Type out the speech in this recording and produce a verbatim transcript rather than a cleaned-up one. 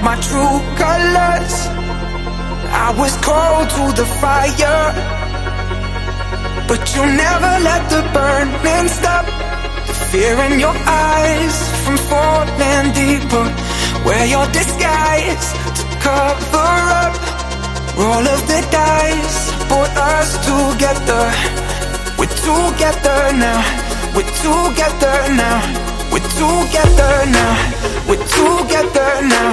my true colors. I was cold to the fire, but you never let the burning stop. The fear in your eyes from falling deeper. Wear your disguise to cover up. Roll of the dice put us together. We're together now. We're together now. We're together now. We're together now.